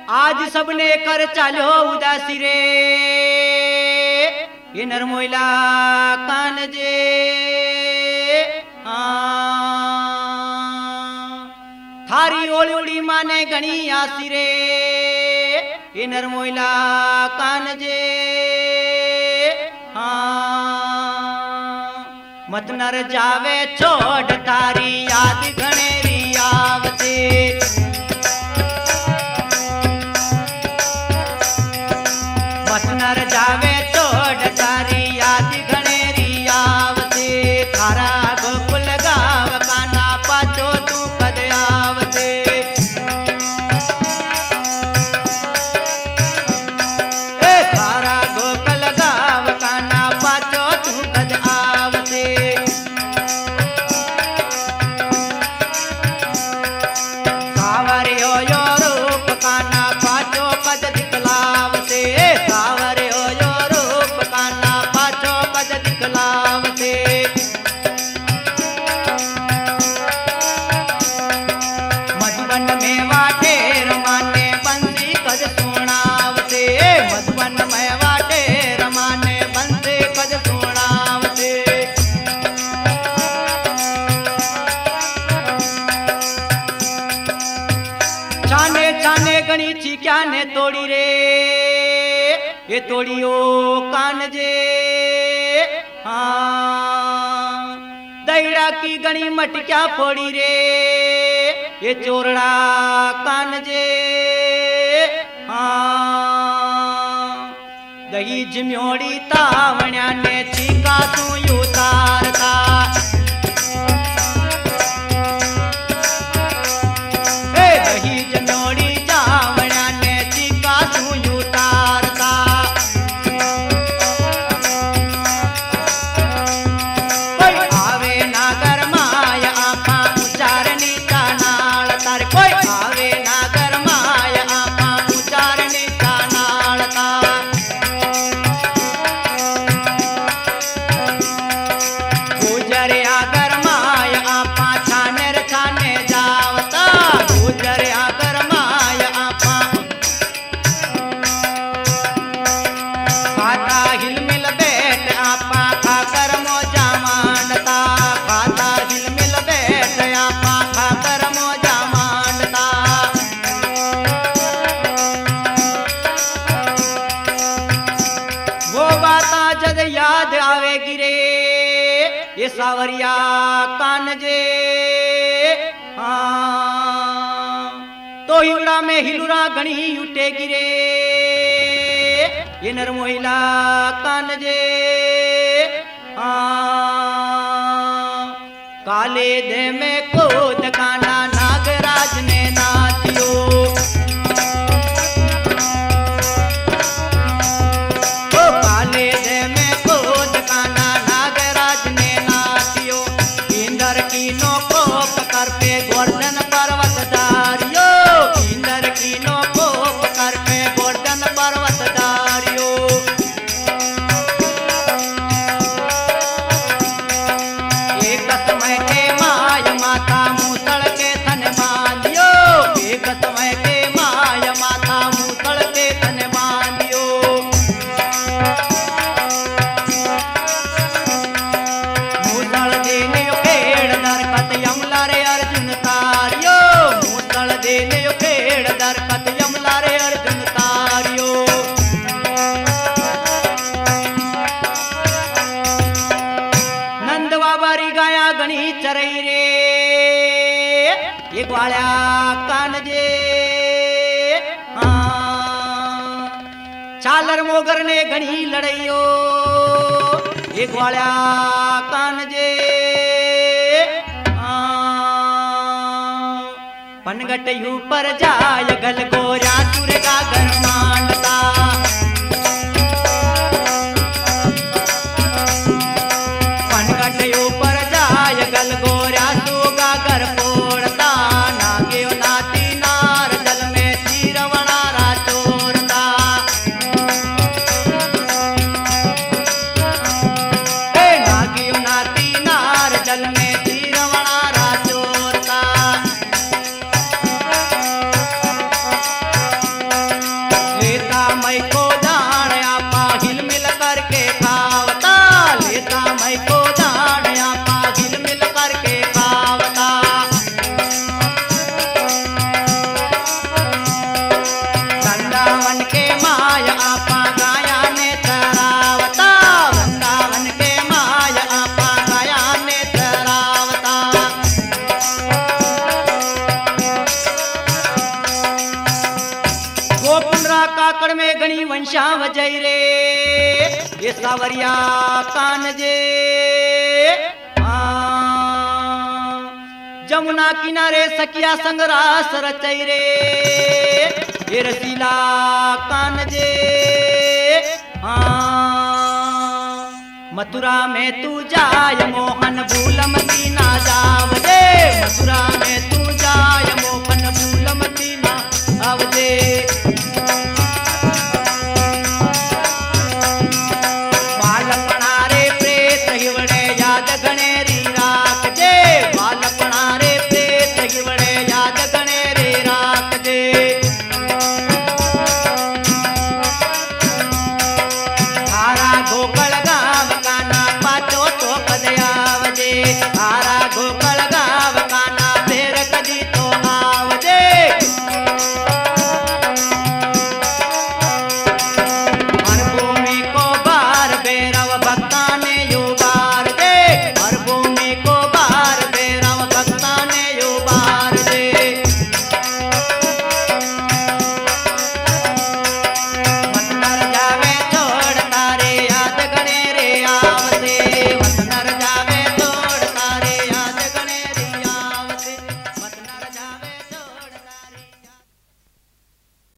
आज सबने कर चालो उदासी रे ये नरमोइला कान जे थारी ओली माने घणी आसी रे ये नरमोइला कान जे मत नर जावे छोड़ तारी याद घनेरी आवते मत नर जावे छोड़ तारी याद घनेरी आवते थारा गोकुल गाव काना पाछो तू कद आवते थारा गोकुल गाव काना पाछो तू कद आवते सावरे हो यो रूप काना पाछो कद दिखलावते सावरे हो यो रूप काना पाछो कद दिखलावते मधुबन में वाटे रमाने बंसी कद सुनावते मधुबन में वाटे रमाने बंसी कद सुनावते छाने छाने गणी चिक्या ने तोड़ी रे ये तोड़ियो कान जे दहीड़ा की गणी मटक्या फोड़ी रे ये चोरड़ा कान जे दही जिम्योड़ी तावण्या ने चीका तू यू तारता दही जमोड़ी जावण्या ने चीका तू यू तारता कोई आवे नागर माया आपा उच्चारणी का नाल तार कोई आवे नागर माया आपा उच्चारणी का नाल तार गुजरे आगर माया आपा छानेर छाने जावता गुजरे आगर माया आपा खाता हिलमिल बैठ आपा खाकर मोजा मांडता खाता हिलमिल बैठ आपा खाकर मोजा मांडता वो बाता जद याद आवेगी रे ये सावरिया कान जे तो हिवड़ा में हिलुरा घणी उठेगी रे ये नरमोइला कान जे काले दे में कोद काना नागराज ने नाचियो काले दे में कोद काना नागराज ने नाचियो इंदर की नो कोप कर पे गोवर्धन पर्वत दारियो इंदर की नो कोप कर पे गोवर्धन पर्वत दारियो एक समय के माय माता मूसल के थन बांधियो एक समय के माय माता मूसल के थन बांधियो मूसल देने खेड़ दरकत यमला रे अर्जुन तारियो मूसल देने खेड़ दरकत यमला रे अर्जुन तारियो नंद बाबारी गाया गणी चरई रे ये ग्वाल्या कान जे चालर मोगर ने घणी लड़ाइयो ये ग्वाल्या कान जे पनगट यू पर जाय गल गोरा तुरगा घर मांडता पनगट यू पर जाय गल गोरा तुगा घर फोड़ता नागे नाती नार जल में तीरवणा रा चोरता नागे नाती नार जल में तीरवणा रा चोरता काकड़ में घणी वंशा वजई रे ये सावरिया कान जे जमुना किनारे सकिया संग रास रचई रे ये रसीला कान जे मथुरा में तू जाय मोहन भूलमती ना जावजे मथुरा में तू जाय मोहन भूलमती ना आवजे।